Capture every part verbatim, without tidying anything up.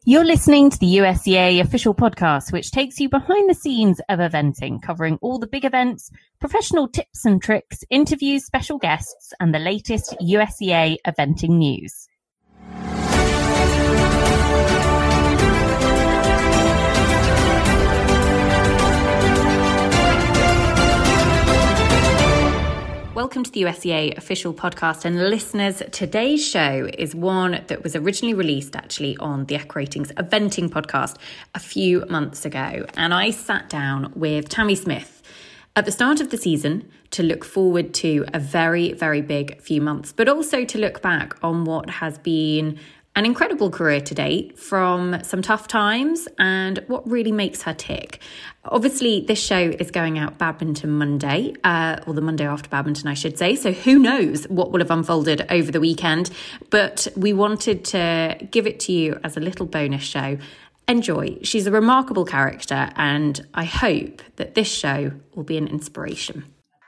You're listening to the U S C A official podcast, which takes you behind the scenes of eventing, covering all the big events, professional tips and tricks, interviews, special guests, and the latest U S C A eventing news. Welcome to the U S C A official podcast, and listeners, today's show is one that was originally released actually on the Echo Ratings Eventing podcast a few months ago, and I sat down with Tammy Smith at the start of the season to look forward to a very, very big few months, but also to look back on what has been an incredible career to date, from some tough times and what really makes her tick. Obviously, this show is going out Badminton Monday, uh, or the Monday after Badminton, I should say. So who knows what will have unfolded over the weekend. But we wanted to give it to you as a little bonus show. Enjoy. She's a remarkable character, and I hope that this show will be an inspiration.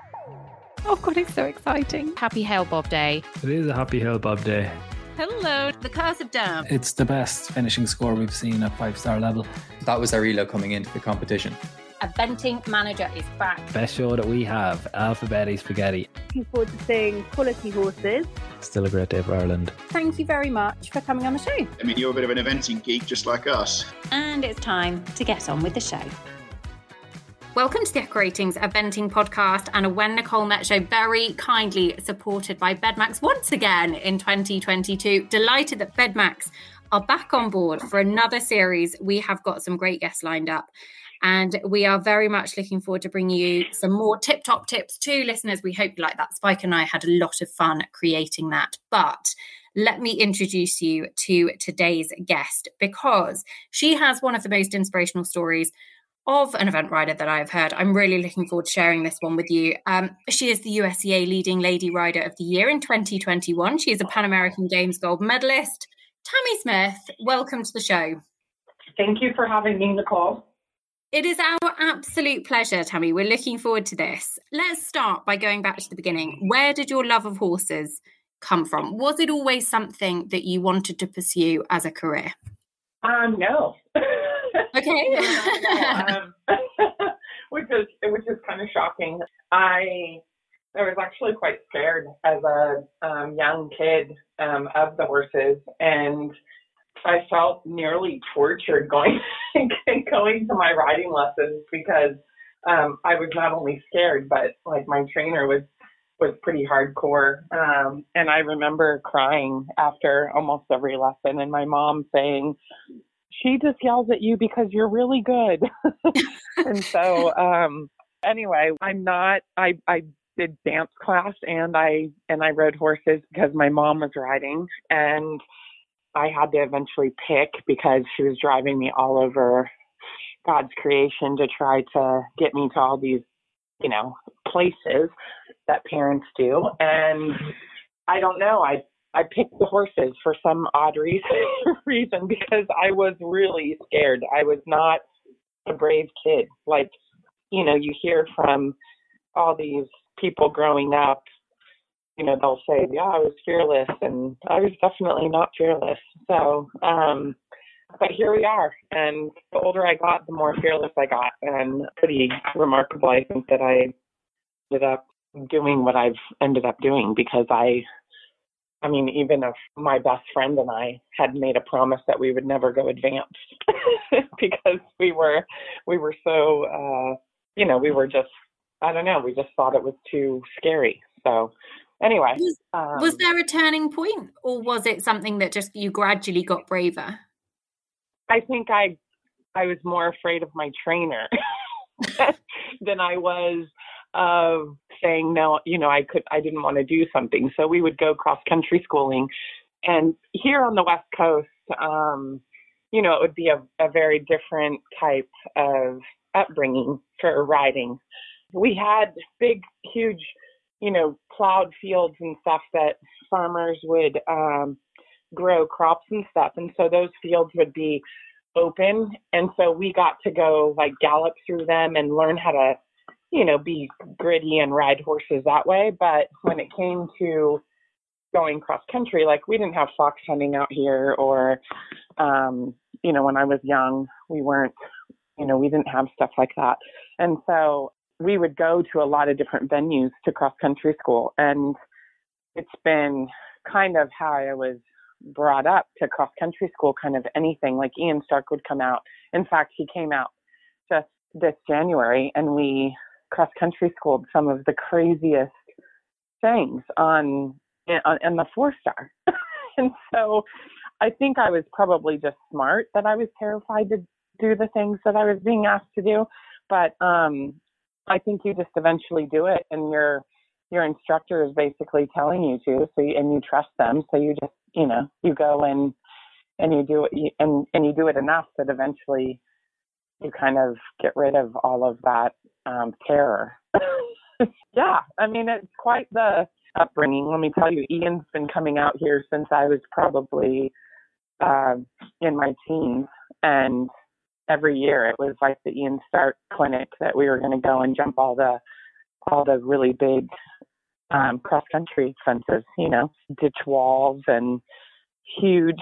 Oh God, it's so exciting. Happy Hail Bob Day. It is a happy Hail Bob Day. Hello, the Curse of Derm. It's the best finishing score we've seen at five-star level. That was our elo coming into the competition. Eventing Manager is back. Best show that we have, Alphabetti Spaghetti. Looking forward to seeing quality horses. Still a great day for Ireland. Thank you very much for coming on the show. I mean, you're a bit of an eventing geek just like us. And it's time to get on with the show. Welcome to the Echo Ratings Eventing podcast and a When Nicole Met show, very kindly supported by Bedmax once again in twenty twenty-two. Delighted that Bedmax are back on board for another series. We have got some great guests lined up, and we are very much looking forward to bringing you some more tip-top tips to listeners. We hope you like that. Spike and I had a lot of fun creating that. But let me introduce you to today's guest, because she has one of the most inspirational stories of an event rider that I've heard. I'm really looking forward to sharing this one with you. Um, she is the U S C A Leading Lady Rider of the Year in twenty twenty-one. She is a Pan American Games gold medalist. Tammy Smith, welcome to the show. Thank you for having me, Nicole. It is our absolute pleasure, Tammy. We're looking forward to this. Let's start by going back to the beginning. Where did your love of horses come from? Was it always something that you wanted to pursue as a career? Um, no. Okay. um, which is which is kind of shocking. I I was actually quite scared as a um, young kid um, of the horses, and I felt nearly tortured going going to my riding lessons because um, I was not only scared, but like my trainer was was pretty hardcore. Um, and I remember crying after almost every lesson, and my mom saying, "She just yells at you because you're really good." And so, um, anyway, I'm not, I, I did dance class and I, and I rode horses because my mom was riding, and I had to eventually pick because she was driving me all over God's creation to try to get me to all these, you know, places that parents do. And I don't know, I, I picked the horses for some odd reason, reason because I was really scared. I was not a brave kid. Like, you know, you hear from all these people growing up, you know, they'll say, yeah, I was fearless, and I was definitely not fearless. So, um, but here we are. And the older I got, the more fearless I got, and pretty remarkable, I think, that I ended up doing what I've ended up doing, because I, I mean, even if my best friend and I had made a promise that we would never go advanced because we were, we were so, uh, you know, we were just, I don't know, we just thought it was too scary. So anyway. Was, um, was there a turning point, or was it something that just you gradually got braver? I think I, I was more afraid of my trainer than I was of saying no. You know, I could, I didn't want to do something. So we would go cross country schooling, and here on the West Coast, um, you know, it would be a, a very different type of upbringing for riding. We had big, huge, you know, plowed fields and stuff that farmers would um, grow crops and stuff. And so those fields would be open. And so we got to go like gallop through them and learn how to, you know, be gritty and ride horses that way. But when it came to going cross country, like we didn't have fox hunting out here or um, you know, when I was young, we weren't, you know, we didn't have stuff like that. And so we would go to a lot of different venues to cross country school. And it's been kind of how I was brought up to cross country school, kind of anything. Like Ian Stark would come out. In fact, he came out just this January, and we cross country schooled some of the craziest things on, on in the four star. And so I think I was probably just smart that I was terrified to do the things that I was being asked to do. But um, I think you just eventually do it, and your your instructor is basically telling you to, so you, and you trust them. So you just, you know, you go and and you do it, and and you do it enough that eventually you kind of get rid of all of that um, terror. Yeah, I mean, it's quite the upbringing. Let me tell you, Ian's been coming out here since I was probably uh, in my teens, and every year it was like the Ian Stark clinic that we were going to go and jump all the all the really big um, cross country fences, you know, ditch walls and huge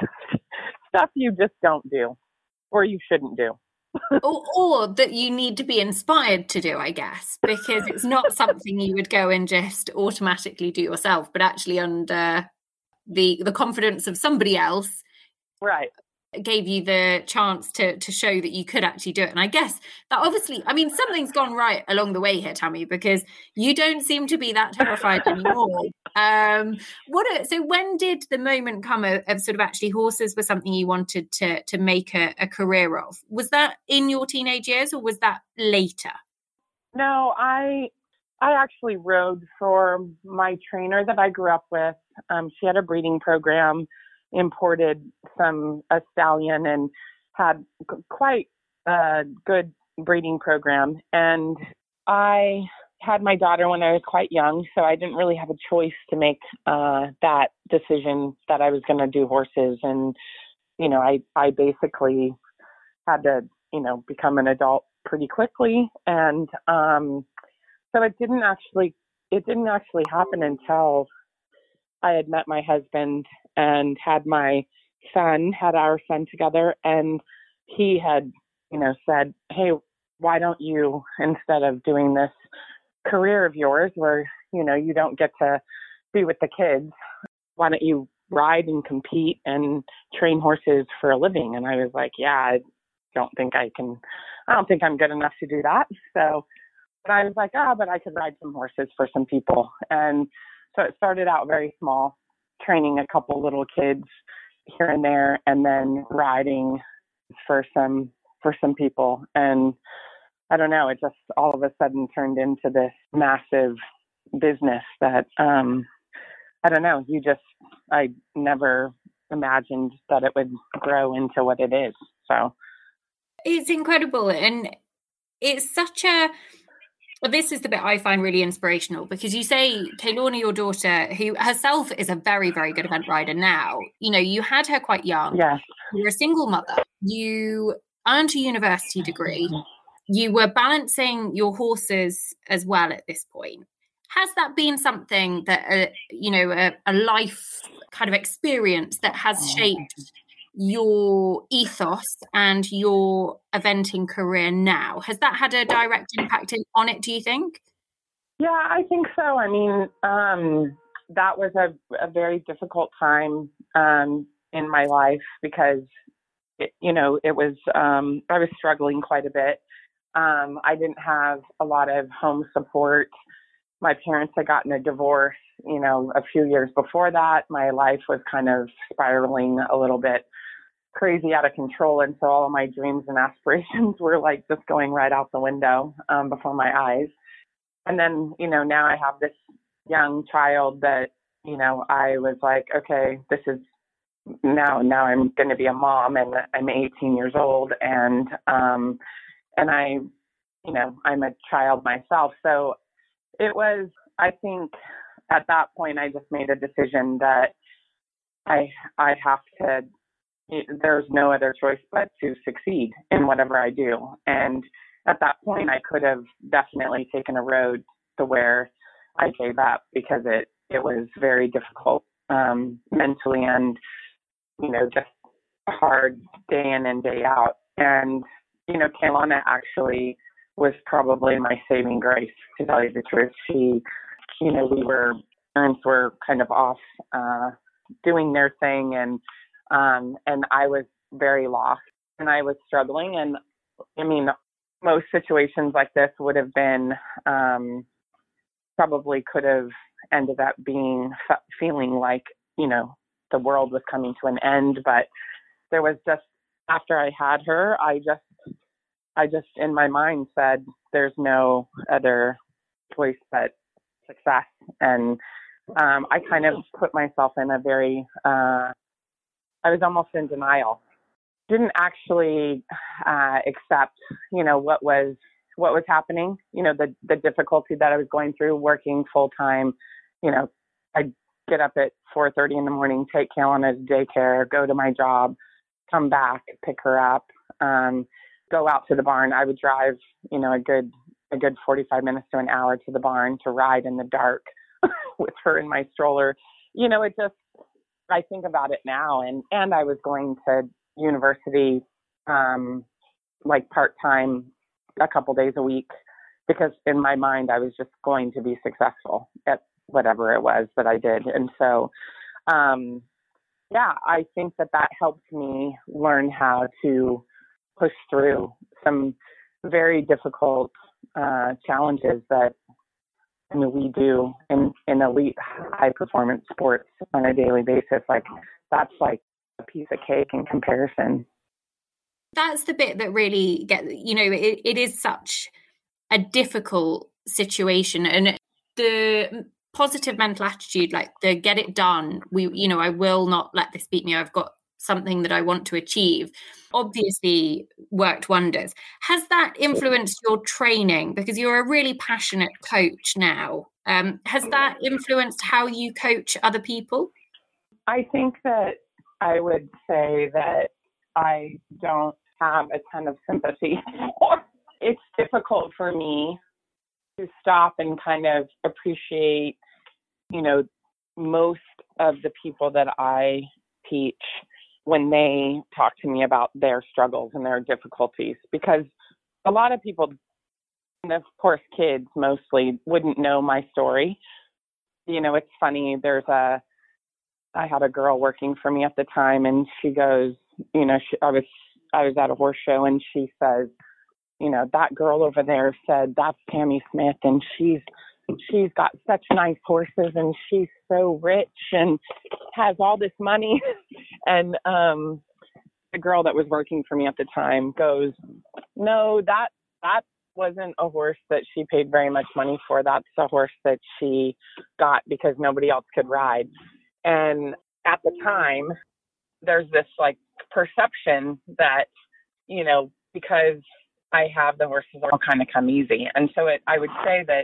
stuff you just don't do, or you shouldn't do. or, or that you need to be inspired to do, I guess, because it's not something you would go and just automatically do yourself, but actually under the the confidence of somebody else, right, gave you the chance to to show that you could actually do it. And I guess that obviously, I mean, something's gone right along the way here, Tammy, because you don't seem to be that terrified anymore. Um, what? Are, so when did the moment come of, of sort of actually horses were something you wanted to to make a, a career of? Was that in your teenage years, or was that later? No, I I actually rode for my trainer that I grew up with. Um, she had a breeding program, imported some a stallion, and had g- quite a good breeding program. And I had my daughter when I was quite young, so I didn't really have a choice to make uh, that decision that I was going to do horses. And, you know, I, I basically had to, you know, become an adult pretty quickly. And um, so it didn't actually, it didn't actually happen until I had met my husband and had my son, had our son together. And he had, you know, said, hey, why don't you, instead of doing this career of yours where, you know, you don't get to be with the kids, why don't you ride and compete and train horses for a living? And I was like, yeah, I don't think I can, I don't think I'm good enough to do that. So but I was like, oh, but I could ride some horses for some people. And so it started out very small, training a couple little kids here and there, and then riding for some for some people. And I don't know, it just all of a sudden turned into this massive business that um, I don't know. You just I never imagined that it would grow into what it is. So it's incredible, and it's such a. Well, this is the bit I find really inspirational, because you say Taylorna, your daughter, who herself is a very, very good event rider now, you know, you had her quite young. Yeah. You were a single mother. You earned a university degree. You were balancing your horses as well at this point. Has that been something that, uh, you know, a, a life kind of experience that has shaped your ethos and your eventing career now? Has that had a direct impact in, on it, do you think? Yeah, I think so. I mean, um, that was a, a very difficult time um, in my life because, it, you know, it was, um, I was struggling quite a bit. Um, I didn't have a lot of home support. My parents had gotten a divorce, you know, a few years before that. My life was kind of spiraling a little bit crazy out of control. And so all of my dreams and aspirations were like just going right out the window um, before my eyes. And then, you know, now I have this young child that, you know, I was like, okay, this is now, now I'm going to be a mom, and I'm eighteen years old. And, um, and I, you know, I'm a child myself. So it was, I think at that point, I just made a decision that I, I have to, there's no other choice but to succeed in whatever I do. And at that point, I could have definitely taken a road to where I gave up, because it, it was very difficult um, mentally and, you know, just hard day in and day out. And, you know, Kaylana actually was probably my saving grace, to tell you the truth. She, you know, we were, parents were kind of off uh, doing their thing, and um, and I was very lost, and I was struggling. And I mean, most situations like this would have been, um, probably could have ended up being feeling like, you know, the world was coming to an end. But there was just, after I had her, I just, I just in my mind said, there's no other choice but success. And um, I kind of put myself in a very, uh, I was almost in denial. Didn't actually uh, accept, you know, what was what was happening, you know, the, the difficulty that I was going through working full time. You know, I'd get up at four thirty in the morning, take Kaylana to daycare, go to my job, come back, pick her up, um, go out to the barn. I would drive, you know, a good a good forty-five minutes to an hour to the barn to ride in the dark with her in my stroller. You know, it just, I think about it now, and, and I was going to university, um, like part-time, a couple days a week, because in my mind, I was just going to be successful at whatever it was that I did. And so, um, yeah, I think that that helped me learn how to push through some very difficult uh, challenges that, I mean, we do in, in elite high performance sports on a daily basis. Like, that's like a piece of cake in comparison. That's the bit that really get, you know, it, it is such a difficult situation, and the positive mental attitude, like the get it done, we, you know, I will not let this beat me. I've got something that I want to achieve, obviously worked wonders. Has that influenced your training? Because you're a really passionate coach now. Um, has that influenced how you coach other people? I think that I would say that I don't have a ton of sympathy for. It's difficult for me to stop and kind of appreciate, you know, most of the people that I teach when they talk to me about their struggles and their difficulties, because a lot of people, and of course kids mostly, wouldn't know my story. You know, it's funny, there's a, I had a girl working for me at the time, and she goes, you know, she, I was, I was at a horse show, and she says, you know, that girl over there said, that's Tammy Smith, and she's, she's got such nice horses, and she's so rich and has all this money. And um, the girl that was working for me at the time goes, no, that, that wasn't a horse that she paid very much money for. That's a horse that she got because nobody else could ride. And at the time, there's this like perception that, you know, because I have the horses, they'll kind of come easy. And so it, I would say that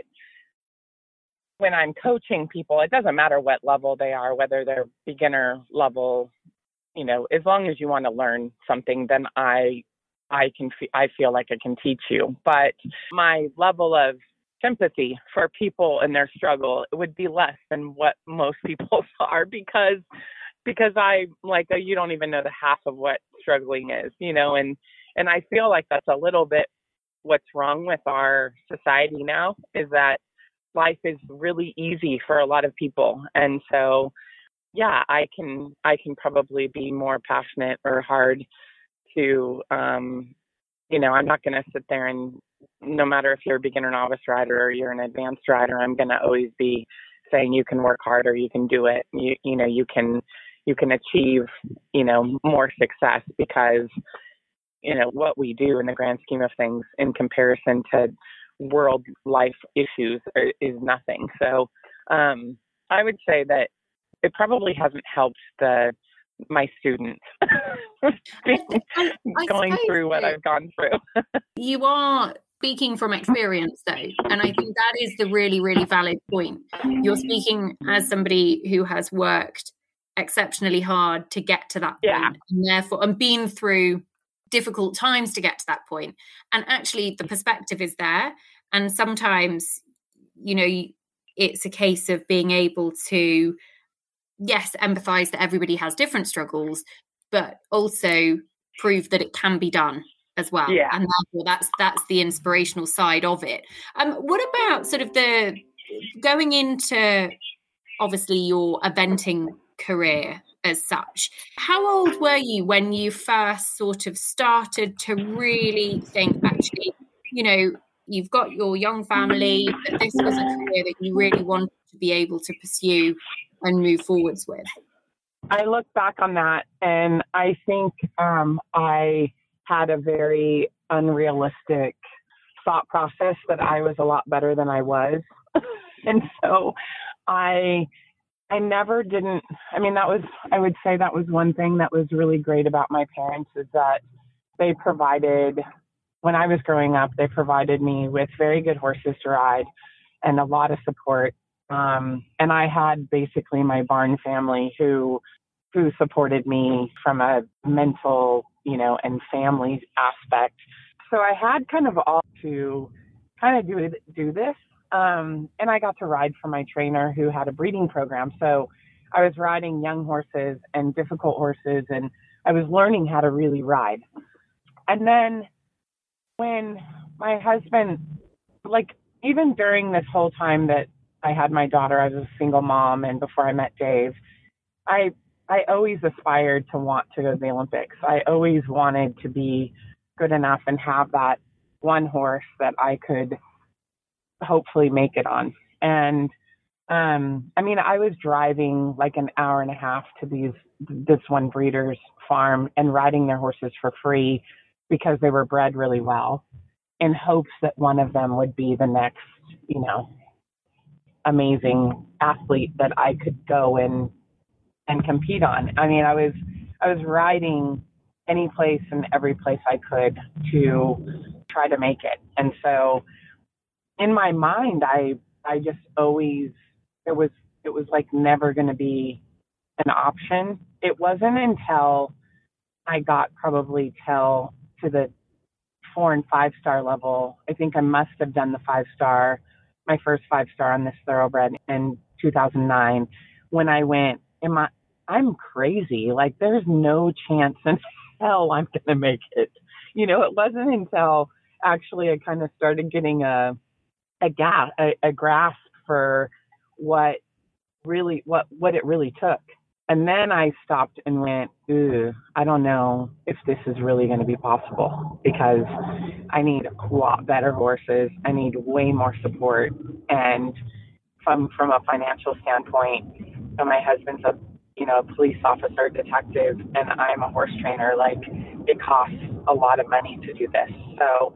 when I'm coaching people, it doesn't matter what level they are, whether they're beginner level, you know, as long as you want to learn something, then I, I can, I feel like I can teach you. But my level of sympathy for people and their struggle would be less than what most people's are, because, because I like, you don't even know the half of what struggling is, you know, and, and I feel like that's a little bit what's wrong with our society now, is that life is really easy for a lot of people. And so, yeah, I can, I can probably be more passionate or hard to, um, you know, I'm not going to sit there and, no matter if you're a beginner novice rider or you're an advanced rider, I'm going to always be saying you can work harder, you can do it. You, you know, you can, you can achieve, you know, more success, because, you know, what we do in the grand scheme of things in comparison to world life issues are, is nothing. So um, I would say that it probably hasn't helped the my students going through what I've gone through. You are speaking from experience, though, and I think that is the really, really valid point. You're speaking as somebody who has worked exceptionally hard to get to that point, yeah. and therefore, and been through difficult times to get to that point. And actually, the perspective is there. And sometimes, you know, it's a case of being able to, yes, empathize that everybody has different struggles, but also prove that it can be done as well. Yeah. And therefore that's that's the inspirational side of it. Um, what about sort of the going into obviously your eventing career as such? How old were you when you first sort of started to really think, actually, you know, you've got your young family, but this was a career that you really wanted to be able to pursue and move forwards with? I look back on that and I think um, I had a very unrealistic thought process that I was a lot better than I was. And so I I never didn't, I mean, that was, I would say that was one thing that was really great about my parents, is that they provided, when I was growing up, they provided me with very good horses to ride and a lot of support. Um, and I had basically my barn family who, who supported me from a mental, you know, and family aspect. So I had kind of all to kind of do, do this. Um, and I got to ride for my trainer who had a breeding program. So I was riding young horses and difficult horses, and I was learning how to really ride. And then when my husband, like even during this whole time that I had my daughter, I was a single mom, and before I met Dave, I I always aspired to want to go to the Olympics. I always wanted to be good enough and have that one horse that I could hopefully make it on. And um, I mean, I was driving like an hour and a half to these this one breeder's farm and riding their horses for free because they were bred really well, in hopes that one of them would be the next, you know, amazing athlete that I could go and and compete on. I mean, I was I was riding any place and every place I could to try to make it. And so in my mind, I I just always, it was it was like never going to be an option. It wasn't until I got probably till to the four and five star level. I think I must have done the five star, my first five star on this thoroughbred in two thousand nine, when I went, am I, I'm crazy. Like, there's no chance in hell I'm going to make it. You know, it wasn't until actually I kind of started getting a a, gas, a, a grasp for what really, what, what it really took. And then I stopped and went, ooh, I don't know if this is really going to be possible, because I need a lot better horses. I need way more support. And from, from a financial standpoint, so my husband's a, you know, a police officer, detective, and I'm a horse trainer. Like, it costs a lot of money to do this. So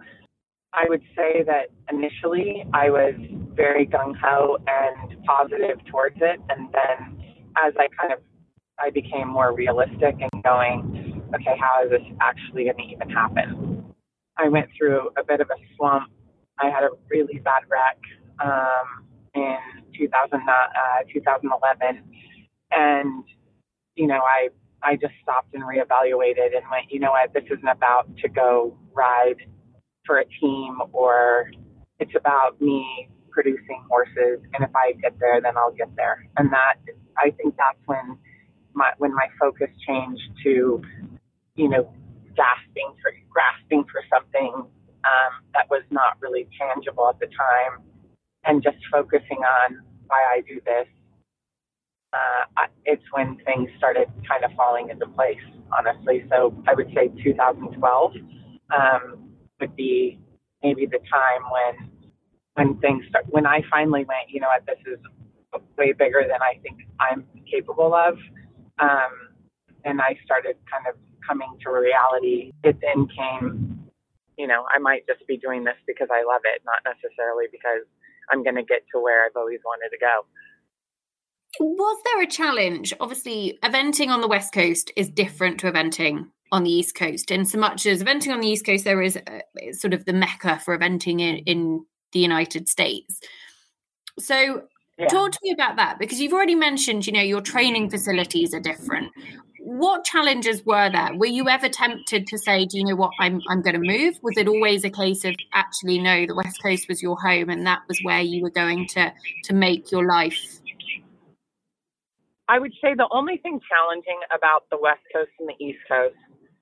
I would say that initially I was very gung-ho and positive towards it. And then as I kind of, I became more realistic and going, okay, how is this actually going to even happen? I went through a bit of a slump. I had a really bad wreck um, in two thousand, uh, two thousand eleven. And, you know, I, I just stopped and reevaluated and went, you know what, this isn't about to go ride for a team, or it's about me producing horses. And if I get there, then I'll get there. And that, I think that's when my, when my focus changed to, you know, gasping for, grasping for something um, that was not really tangible at the time, and just focusing on why I do this. Uh, it's when things started kind of falling into place, honestly. So I would say two thousand twelve um, would be maybe the time when when things start, when I finally went, you know what, this is way bigger than I think I'm capable of. Um, and I started kind of coming to reality. It then came, you know, I might just be doing this because I love it, not necessarily because I'm going to get to where I've always wanted to go. Was there a challenge? Obviously, eventing on the West Coast is different to eventing on the East Coast. And so much as eventing on the East Coast, there is a, sort of the mecca for eventing in, in the United States. So yeah. Talk to me about that, because you've already mentioned, you know, your training facilities are different. What challenges were there? Were you ever tempted to say, do you know what, I'm I'm going to move? Was it always a case of actually, no, the West Coast was your home and that was where you were going to to make your life? I would say the only thing challenging about the West Coast and the East Coast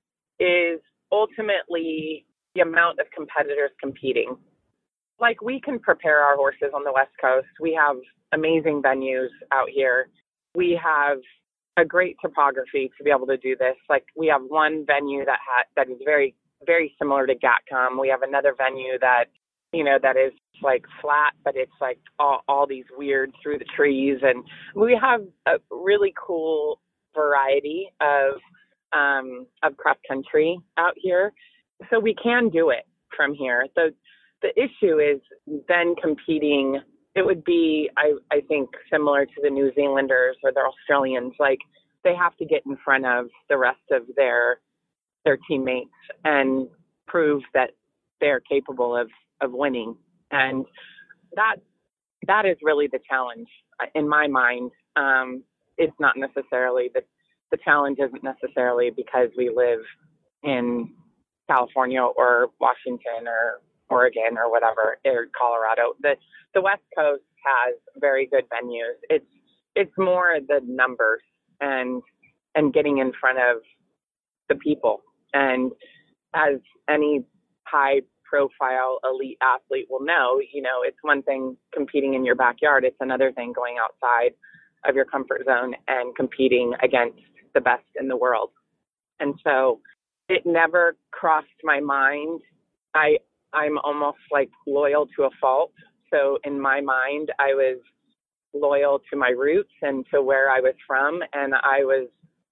is ultimately the amount of competitors competing. Like, we can prepare our horses on the West Coast. We have amazing venues out here. We have a great topography to be able to do this. Like, we have one venue that ha- that is very, very similar to Gatcombe. We have another venue that, you know, that is like flat, but it's like all, all these weird through the trees. And we have a really cool variety of, um, of cross country out here. So we can do it from here. The, the issue is then competing. It would be, I, I think, similar to the New Zealanders or the Australians. Like, they have to get in front of the rest of their, their teammates and prove that they're capable of, of winning. And that that is really the challenge in my mind. Um, it's not necessarily the the challenge isn't necessarily because we live in California or Washington or Oregon or whatever, or Colorado. The the West Coast has very good venues. It's it's more the numbers and and getting in front of the people. And as any high profile elite athlete will know, you know, it's one thing competing in your backyard. It's another thing going outside of your comfort zone and competing against the best in the world. And so it never crossed my mind. I, I'm almost like loyal to a fault. So in my mind, I was loyal to my roots and to where I was from. And I was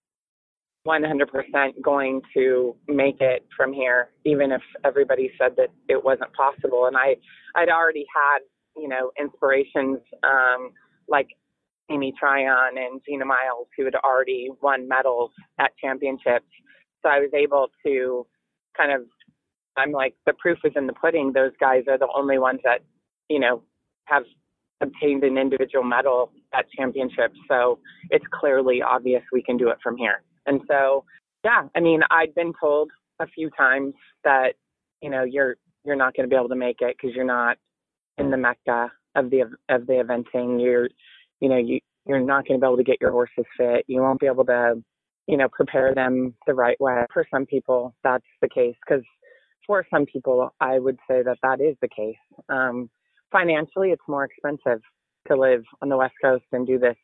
one hundred percent going to make it from here, even if everybody said that it wasn't possible. And I, I'd already had, you know, inspirations um, like Amy Tryon and Gina Miles, who had already won medals at championships. So I was able to kind of, I'm like, the proof is in the pudding. Those guys are the only ones that, you know, have obtained an individual medal at championships. So it's clearly obvious we can do it from here. And so, yeah, I mean, I'd been told a few times that, you know, you're you're not going to be able to make it because you're not in the Mecca of the of the eventing. You're, you know, you you're not going to be able to get your horses fit. You won't be able to, you know, prepare them the right way. For some people, that's the case. Because for some people, I would say that that is the case. Um, financially, it's more expensive to live on the West Coast and do this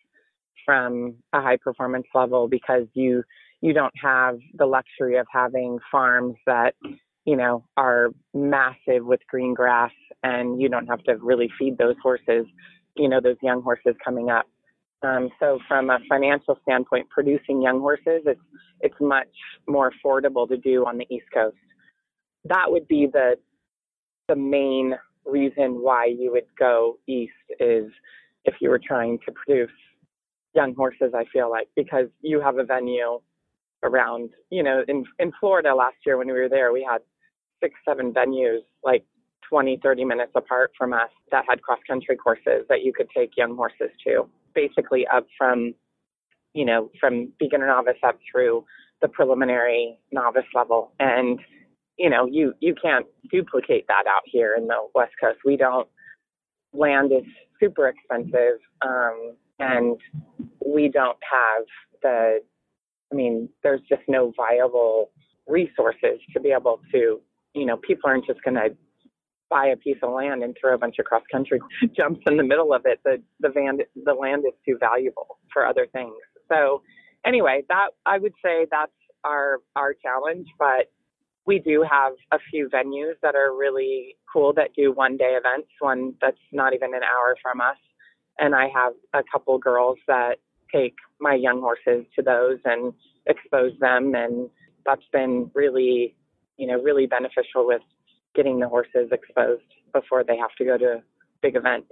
from a high performance level because you you don't have the luxury of having farms that, you know, are massive with green grass, and you don't have to really feed those horses, you know, those young horses coming up. Um, so from a financial standpoint, producing young horses, it's it's much more affordable to do on the East Coast. That would be the the main reason why you would go east, is if you were trying to produce young horses, I feel like, because you have a venue around, you know, in, in Florida last year when we were there, we had six, seven venues, like twenty, thirty minutes apart from us that had cross-country courses that you could take young horses to, basically up from, you know, from beginner novice up through the preliminary novice level. And, you know, you, you can't duplicate that out here in the West Coast. We don't, land is super expensive. Um, And we don't have the, I mean, there's just no viable resources to be able to, you know, people aren't just going to buy a piece of land and throw a bunch of cross-country jumps in the middle of it. The the, van, the land is too valuable for other things. So anyway, that I would say that's our our challenge. But we do have a few venues that are really cool that do one-day events, one that's not even an hour from us. And I have a couple girls that take my young horses to those and expose them. And that's been really, you know, really beneficial with getting the horses exposed before they have to go to big events.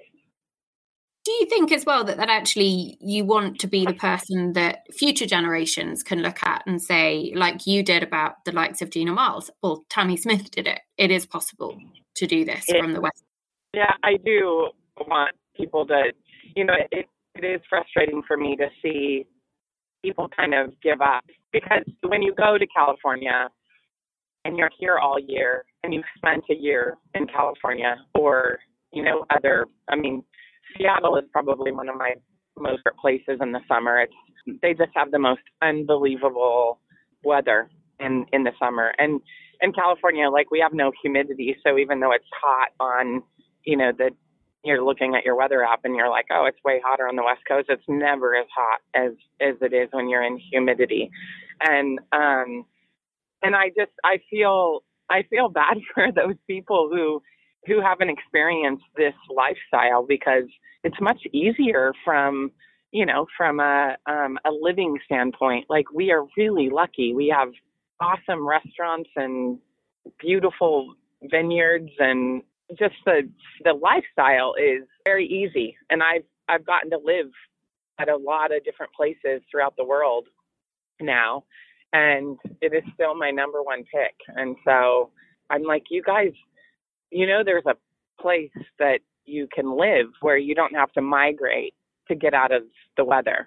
Do you think as well that, that actually you want to be the person that future generations can look at and say, like you did about the likes of Gina Miles, or Tammy Smith did it, it is possible to do this it, from the West? Yeah, I do want people to, you know, it, it is frustrating for me to see people kind of give up, because when you go to California and you're here all year and you've spent a year in California, or, you know, other, I mean, Seattle is probably one of my most places in the summer. It's they just have the most unbelievable weather in in the summer. And in California, like, we have no humidity, so even though it's hot on, you know, the you're looking at your weather app and you're like, oh, it's way hotter on the West Coast. It's never as hot as as it is when you're in humidity. And um and I just I feel I feel bad for those people who who haven't experienced this lifestyle, because it's much easier from, you know, from a um, a living standpoint. Like, we are really lucky. We have awesome restaurants and beautiful vineyards, and just the the lifestyle is very easy. And I've I've gotten to live at a lot of different places throughout the world now, and it is still my number one pick. And so I'm like, you guys, you know, there's a place that you can live where you don't have to migrate to get out of the weather.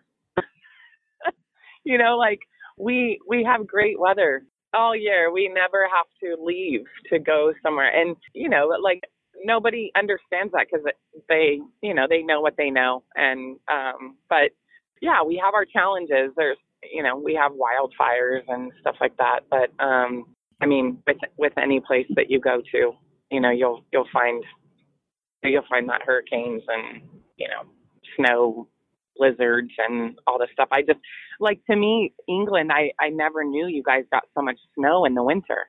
You know, like, we we have great weather all year. We never have to leave to go somewhere. And, you know, like, nobody understands that, because they, you know, they know what they know. And, um, but yeah, we have our challenges. There's, you know, we have wildfires and stuff like that. But, um, I mean, with, with any place that you go to, you know, you'll, you'll find, you'll find that hurricanes and, you know, snow, blizzards and all this stuff. I just, like, to me, England, I, I never knew you guys got so much snow in the winter.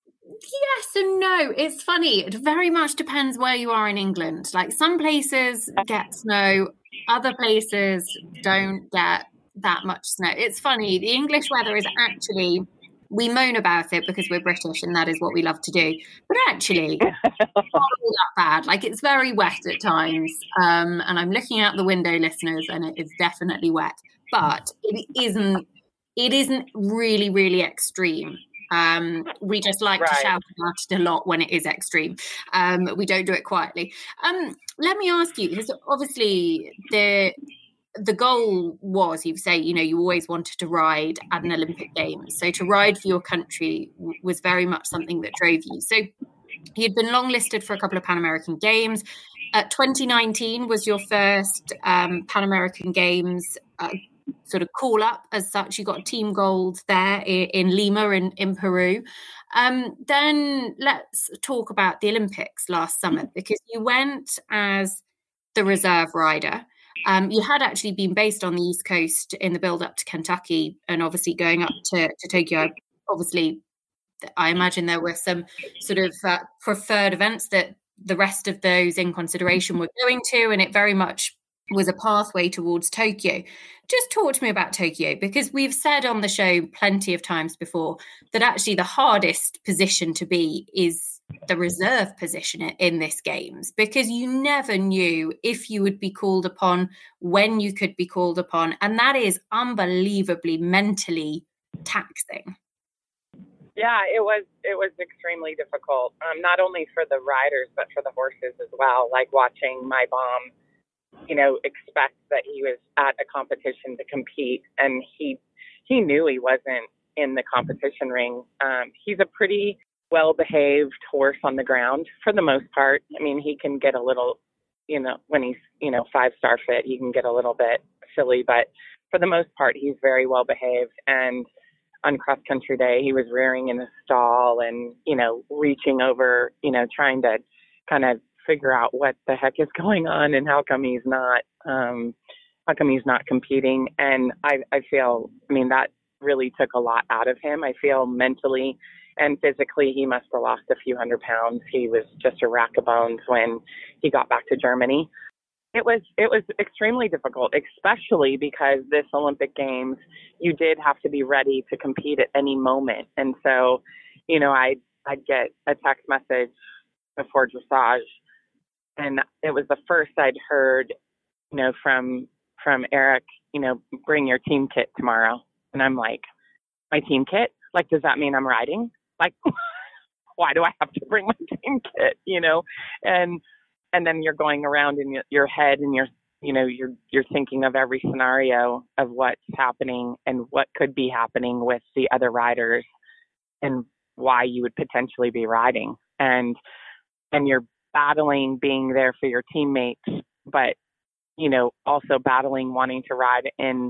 Yes and no. It's funny. It very much depends where you are in England. Like, some places get snow, other places don't get that much snow. It's funny. The English weather is actually, we moan about it because we're British and that is what we love to do. But actually, it's not all that bad. Like, it's very wet at times. Um, and I'm looking out the window, listeners, and it is definitely wet. But it isn't, it isn't really, really extreme. Um, we just like right. to shout about it a lot when it is extreme. Um, we don't do it quietly. Um, let me ask you, because obviously the the goal was, you say, you know, you always wanted to ride at an Olympic Games. So to ride for your country w- was very much something that drove you. So you'd been longlisted for a couple of Pan American Games. Uh, twenty nineteen was your first um, Pan American Games uh, sort of call up as such. You got team gold there in, in Lima in, in Peru. Um, then let's talk about the Olympics last summer, because you went as the reserve rider. Um, you had actually been based on the East Coast in the build up to Kentucky, and obviously going up to, to Tokyo. Obviously, I imagine there were some sort of uh, preferred events that the rest of those in consideration were going to, and it very much was a pathway towards Tokyo. Just talk to me about Tokyo, because we've said on the show plenty of times before that actually the hardest position to be is the reserve position in this games, because you never knew if you would be called upon, when you could be called upon, and that is unbelievably mentally taxing. Yeah, it was it was extremely difficult, um, not only for the riders but for the horses as well. Like, watching my mom, you know, expect that he was at a competition to compete, and he he knew he wasn't in the competition ring. Um, he's a pretty well-behaved horse on the ground for the most part. I mean, he can get a little, you know, when he's, you know, five-star fit, he can get a little bit silly, but for the most part, he's very well-behaved. And on cross-country day, he was rearing in a stall and, you know, reaching over, you know, trying to kind of figure out what the heck is going on and how come he's not, um, how come he's not competing. And I, I feel, I mean, that really took a lot out of him. I feel mentally and physically, he must have lost a few hundred pounds. He was just a rack of bones when he got back to Germany. It was it was extremely difficult, especially because this Olympic Games, you did have to be ready to compete at any moment. And so, you know, I'd, I'd get a text message before dressage, and it was the first I'd heard, you know, from from Eric, you know, bring your team kit tomorrow. And I'm like, my team kit? Like, does that mean I'm riding? Like, why do I have to bring my team kit, you know? And and then you're going around in your, your head and you're, you know, you're you're thinking of every scenario of what's happening and what could be happening with the other riders and why you would potentially be riding. And and you're battling being there for your teammates, but you know, also battling wanting to ride in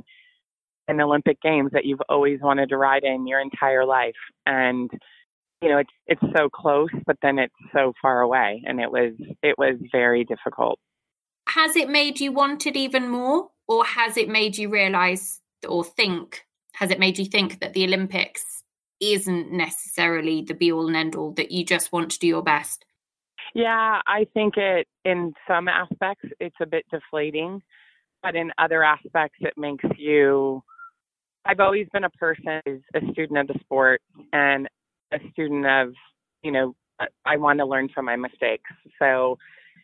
an Olympic Games that you've always wanted to ride in your entire life. And, you know, it's it's so close, but then it's so far away. And it was it was very difficult. Has it made you want it even more? Or has it made you realize or think, has it made you think that the Olympics isn't necessarily the be all and end all, that you just want to do your best? Yeah, I think it, in some aspects, it's a bit deflating, but in other aspects, it makes you, I've always been a person who's a student of the sport and a student of, you know, I want to learn from my mistakes. So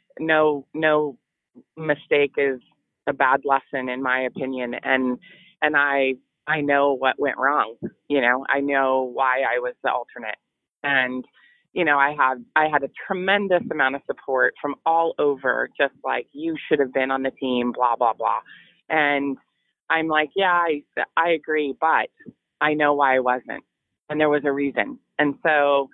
no, no mistake is a bad lesson, in my opinion. And, and I, I know what went wrong. You know, I know why I was the alternate. And, you know, I had, I had a tremendous amount of support from all over, just like, you should have been on the team, blah, blah, blah. And I'm like, yeah, I, I agree, but I know why I wasn't. And there was a reason. And so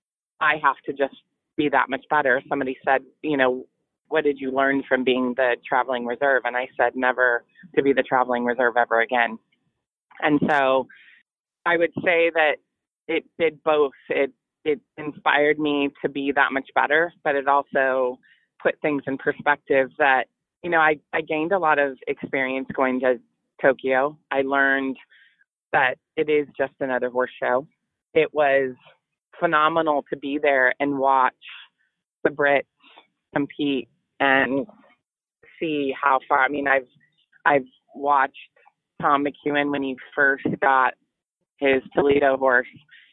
I have to just be that much better. Somebody said, you know, what did you learn from being the traveling reserve? And I said, never to be the traveling reserve ever again. And so I would say that it did both. It it inspired me to be that much better, but it also put things in perspective that, you know, I, I gained a lot of experience going to Tokyo. I learned that it is just another horse show. It was phenomenal to be there and watch the Brits compete and see how far. I mean, I've I've watched Tom McEwen when he first got his Toledo horse,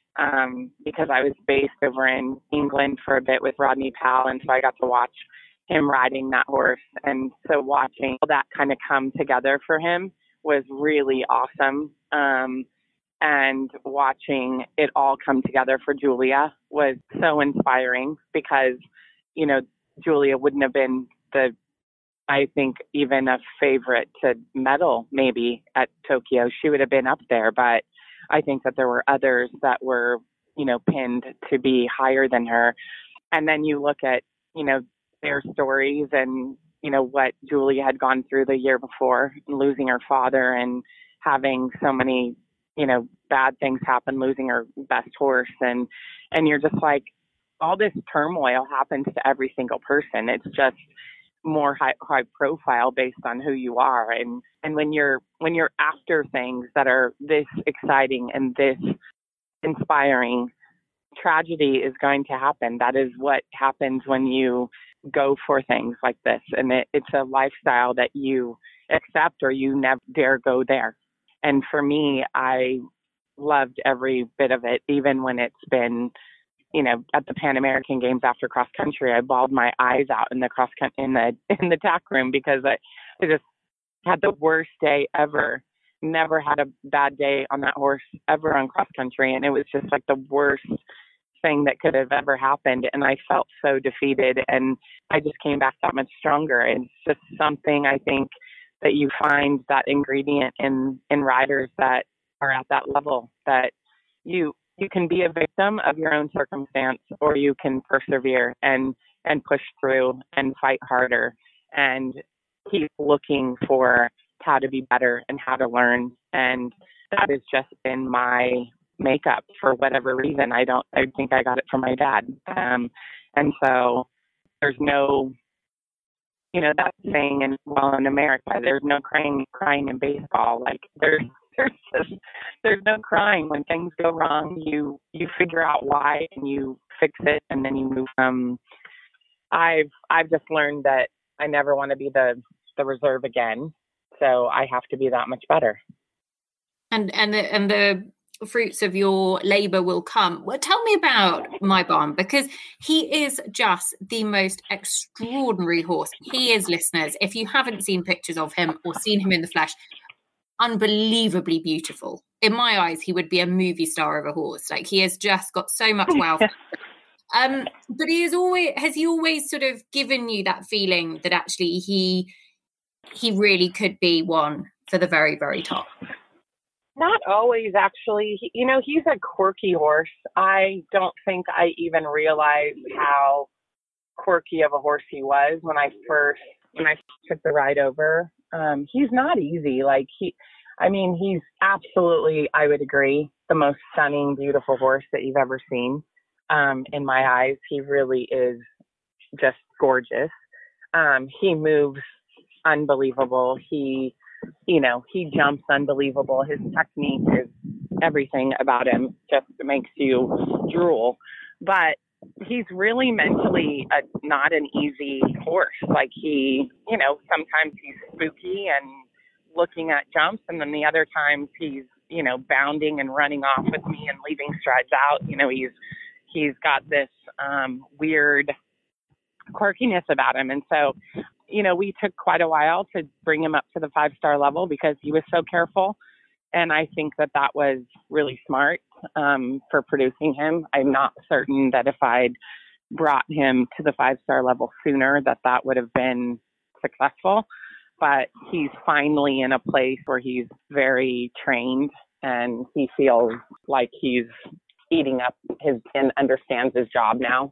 um, because I was based over in England for a bit with Rodney Powell, and so I got to watch him riding that horse. And so watching all that kind of come together for him was really awesome. Um, and watching it all come together for Julia was so inspiring, because, you know, Julia wouldn't have been the, I think, even a favorite to medal maybe at Tokyo. She would have been up there, but I think that there were others that were, you know, pinned to be higher than her. And then you look at, you know, their stories and, you know, what Julia had gone through the year before, losing her father and having so many, you know, bad things happen, losing her best horse. And, and you're just like, all this turmoil happens to every single person. It's just more high, high profile based on who you are. And, and when you're, when you're after things that are this exciting and this inspiring, tragedy is going to happen. That is what happens when you go for things like this. And it, it's a lifestyle that you accept or you never dare go there. And for me, I loved every bit of it, even when it's been, you know, at the Pan American Games after cross country, I bawled my eyes out in the cross in the in the tack room, because I, I just had the worst day ever. Never had a bad day on that horse ever on cross country, and it was just like the worst thing that could have ever happened. And I felt so defeated, and I just came back that much stronger. And it's just something, I think, that you find that ingredient in in riders that are at that level, that you. You can be a victim of your own circumstance, or you can persevere and, and push through and fight harder and keep looking for how to be better and how to learn. And that has just been my makeup for whatever reason. I don't, I think I got it from my dad. Um, and so there's no, you know, that saying in, well, in America, there's no crying, crying in baseball. Like there's, There's just, there's no crying when things go wrong. You you figure out why and you fix it, and then you move. Um, I've I've just learned that I never want to be the the reserve again, so I have to be that much better. And and the, and the fruits of your labour will come. Well, tell me about Maibaum, because he is just the most extraordinary horse. He is, listeners, if you haven't seen pictures of him or seen him in the flesh, unbelievably beautiful. In my eyes, he would be a movie star of a horse. Like, he has just got so much wow. um, but he is always has he always sort of given you that feeling that actually he he really could be one for the very, very top? Not always, actually. He, you know, he's a quirky horse. I don't think I even realized how quirky of a horse he was when I first when I took the ride over. Um, he's not easy. Like he, I mean, he's absolutely, I would agree, the most stunning, beautiful horse that you've ever seen. Um, in my eyes, he really is just gorgeous. Um, he moves unbelievable. He, you know, he jumps unbelievable. His technique is everything about him just makes you drool. But he's really mentally a, not an easy horse. Like he, you know, sometimes he's spooky and looking at jumps, and then the other times he's, you know, bounding and running off with me and leaving strides out. You know, he's he's got this um, weird quirkiness about him. And so, you know, we took quite a while to bring him up to the five-star level because he was so careful. And I think that that was really smart um, for producing him. I'm not certain that if I'd brought him to the five-star level sooner, that that would have been successful. But he's finally in a place where he's very trained and he feels like he's eating up his and understands his job now.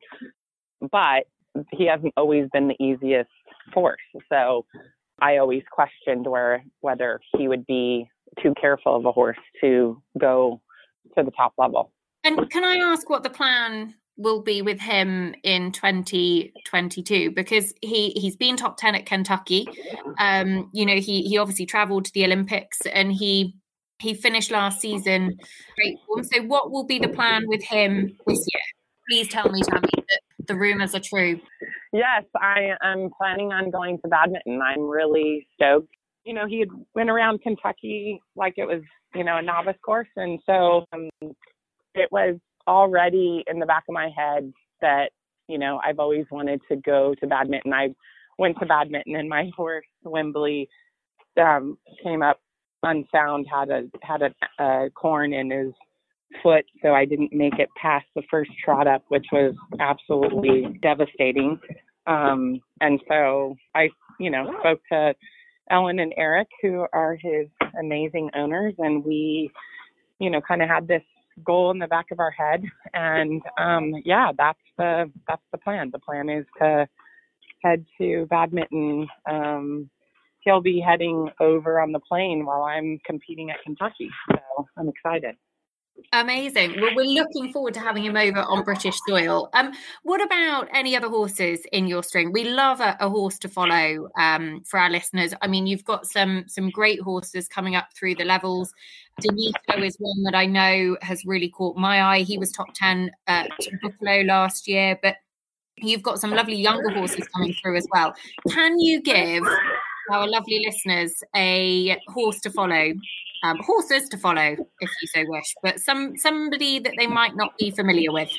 But he hasn't always been the easiest horse. So I always questioned where whether he would be too careful of a horse to go to the top level. And can I ask what the plan will be with him in twenty twenty-two? Because he, he's been top ten at Kentucky. Um, you know, he he obviously travelled to the Olympics and he he finished last season great form. So what will be the plan with him this year? Please tell me, Tammy, that the rumours are true. Yes, I am planning on going to badminton. I'm really stoked. You know, he had went around Kentucky like it was, you know, a novice course. And so um, it was already in the back of my head that, you know, I've always wanted to go to badminton. I went to badminton and my horse, Wembley, um, came up unsound, had a, had a, a corn in his foot. So I didn't make it past the first trot up, which was absolutely devastating. Um, and so I, you know, spoke to Ellen and Eric, who are his amazing owners. And we, you know, kind of had this goal in the back of our head. And, um, yeah, that's the, that's the plan. The plan is to head to badminton. Um, he'll be heading over on the plane while I'm competing at Kentucky. So I'm excited. Amazing. Well, we're looking forward to having him over on British soil. Um, what about any other horses in your string? We love a, a horse to follow um, for our listeners. I mean, you've got some some great horses coming up through the levels. Denito is one that I know has really caught my eye. He was top ten at Buffalo last year, but you've got some lovely younger horses coming through as well. Can you give our lovely listeners a horse to follow? Um, horses to follow, if you so wish, but some somebody that they might not be familiar with.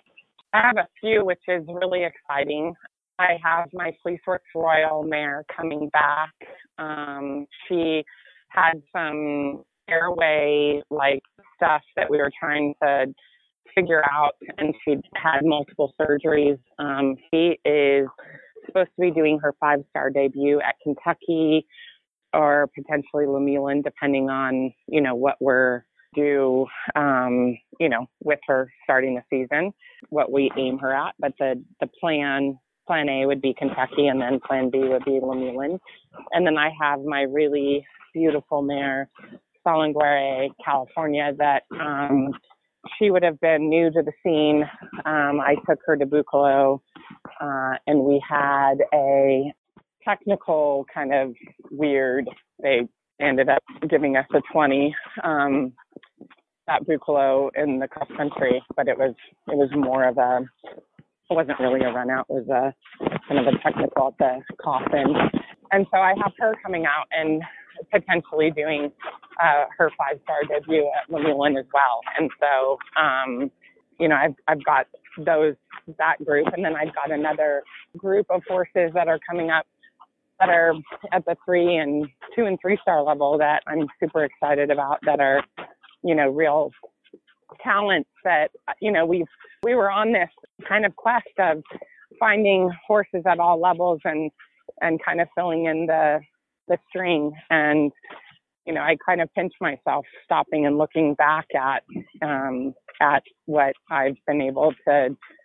I have a few, which is really exciting. I have my Fleeceworks Royal mare coming back. Um, she had some airway like stuff that we were trying to figure out, and she had multiple surgeries. Um, she is supposed to be doing her five-star debut at Kentucky or potentially Lemuelin, depending on, you know, what we're due, um, you know, with her starting the season, what we aim her at. But the, the plan, plan A would be Kentucky, and then plan B would be Lemuelin. And then I have my really beautiful mare, Salanguere, California, that um, she would have been new to the scene. Um, I took her to Buccolo, uh, and we had a technical kind of weird. They ended up giving us a twenty um, at Buccolo in the cross country, but it was it was more of a it wasn't really a run out. It was a kind of a technical at the coffin, and so I have her coming out and potentially doing uh, her five star debut at Lemuelin as well. And so um, you know I've I've got those that group, and then I've got another group of horses that are coming up that are at the three and two and three star level that I'm super excited about, that are, you know, real talents that, you know, we've, we were on this kind of quest of finding horses at all levels and, and kind of filling in the, the string. And, you know, I kind of pinch myself stopping and looking back at, um, at what I've been able to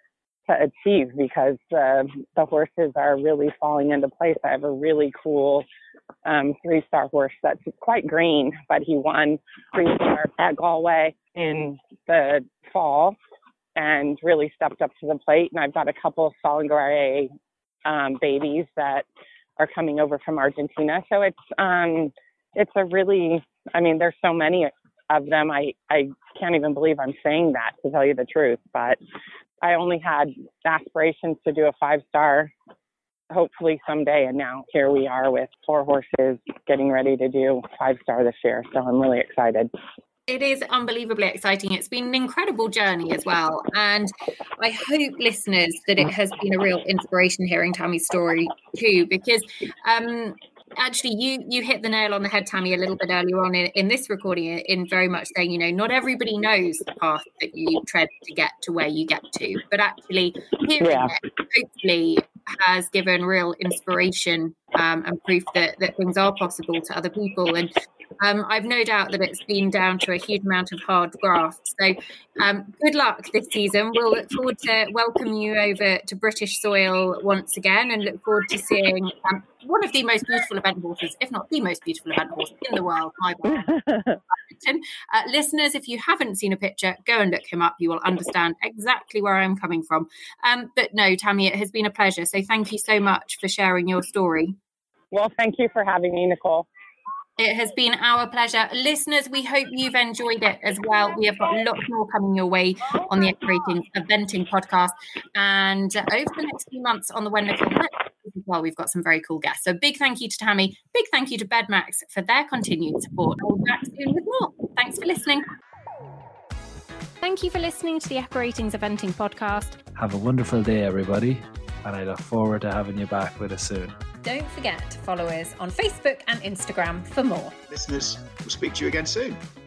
to achieve because uh, the horses are really falling into place. I have a really cool um, three-star horse that's quite green, but he won three-star at Galway in the fall and really stepped up to the plate. And I've got a couple of Solingare um, babies that are coming over from Argentina. So it's um, it's a really, I mean, there's so many of them. I, I can't even believe I'm saying that, to tell you the truth. But I only had aspirations to do a five-star, hopefully someday. And now here we are with four horses getting ready to do five-star this year. So I'm really excited. It is unbelievably exciting. It's been an incredible journey as well. And I hope, listeners, that it has been a real inspiration hearing Tammy's story too, because um, actually you you hit the nail on the head, Tammy, a little bit earlier on in, in this recording, in very much saying, you know, not everybody knows the path that you tread to get to where you get to. But actually hearing yeah. it, hopefully, has given real inspiration um, and proof that, that things are possible to other people. And Um, I've no doubt that it's been down to a huge amount of hard graft. So um, good luck this season. We'll look forward to welcome you over to British soil once again and look forward to seeing um, one of the most beautiful event horses, if not the most beautiful event horse in the world. My uh, listeners, if you haven't seen a picture, go and look him up. You will understand exactly where I'm coming from. Um, but no, Tammy, it has been a pleasure. So thank you so much for sharing your story. Well, thank you for having me, Nicole. It has been our pleasure. Listeners, we hope you've enjoyed it as well. We have got lots more coming your way on the Equirating Eventing podcast. And uh, over the next few months on the When Nicole Met as well, we've got some very cool guests. So big thank you to Tammy. Big thank you to Bedmax for their continued support. We'll be back soon with more. Thanks for listening. Thank you for listening to the Equirating Eventing podcast. Have a wonderful day, everybody. And I look forward to having you back with us soon. Don't forget to follow us on Facebook and Instagram for more. Listeners, we'll speak to you again soon.